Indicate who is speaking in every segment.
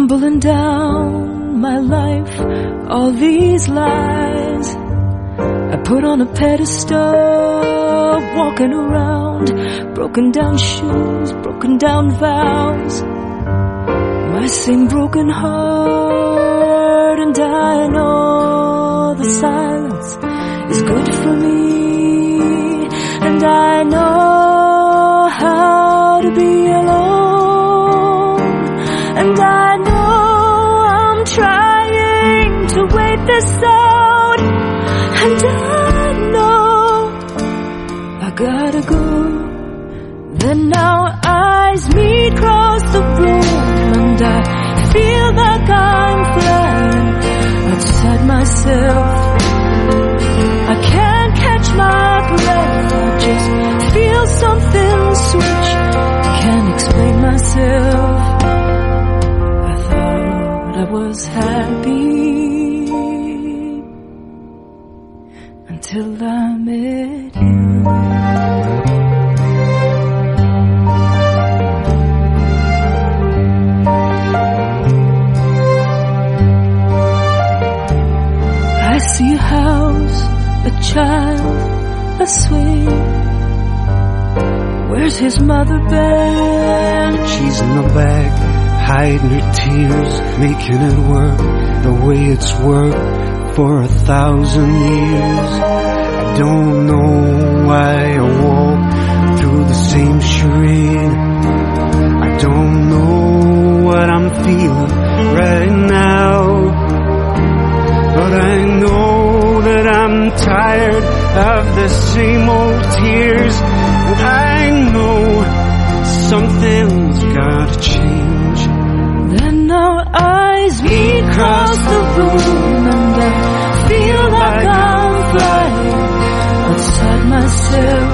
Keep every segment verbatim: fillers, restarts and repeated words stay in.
Speaker 1: tumbling down my life, all these lies I put on a pedestal, walking around, broken down shoes, broken down vows, my same broken heart. And I know the silence is good for me, and I know how to be alone, and I know I'm trying to wait this out, and I know I gotta go. Then our eyes meet across the room, and I feel like I'm flying outside myself. I can't catch my breath, I just feel something switch, can't explain myself. I thought I was happy until I met you. I see a house, a child, a swing. Where's his mother been?
Speaker 2: She's in the back, hiding her tears, making it work the way it's worked for a thousand years. I don't know why I walk through the same charade. I don't know what I'm feeling right now, but I know that I'm tired of the same old tears, and I know something's gotta change.
Speaker 1: Then our eyes meet across the room, and I feel like I'm flying outside myself.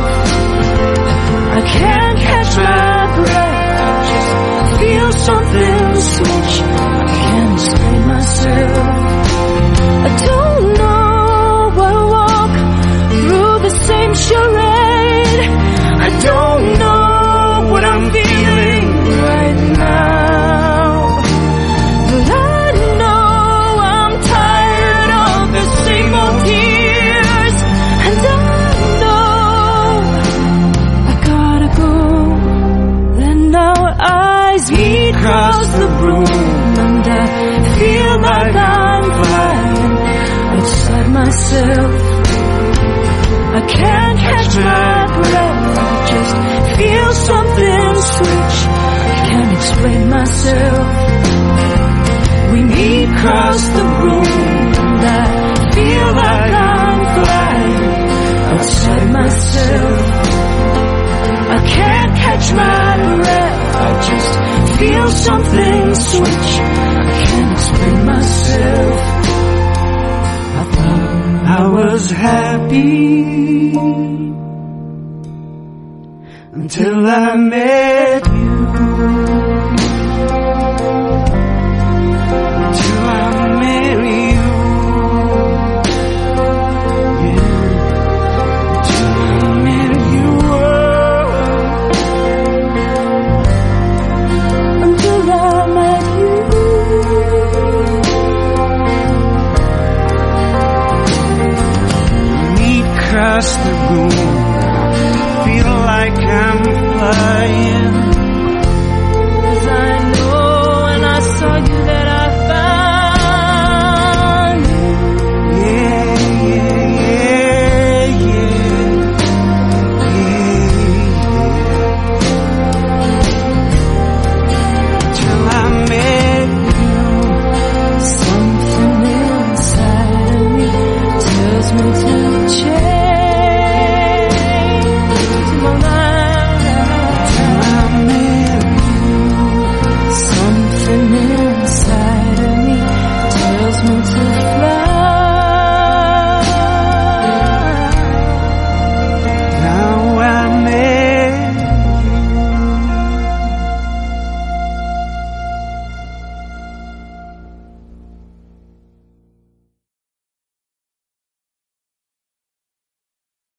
Speaker 1: I can't catch my breath, I just feel something switch, I can't explain myself. I don't know why I walk through the same charade. I don't know what I'm feeling right now, but I know I'm tired of the same old tears, and I know I gotta go. Then our eyes meet across the room, and I feel like I'm flying outside myself. I can't catch my breath, I just feel something switch, I can't explain myself. We meet across the room, and I feel like I'm flying outside myself. I can't catch my breath, I just feel something switch, I can't explain myself. I thought I was happy until I met you. Until I met you. Yeah. Until I met you. Until I met you. Meet across the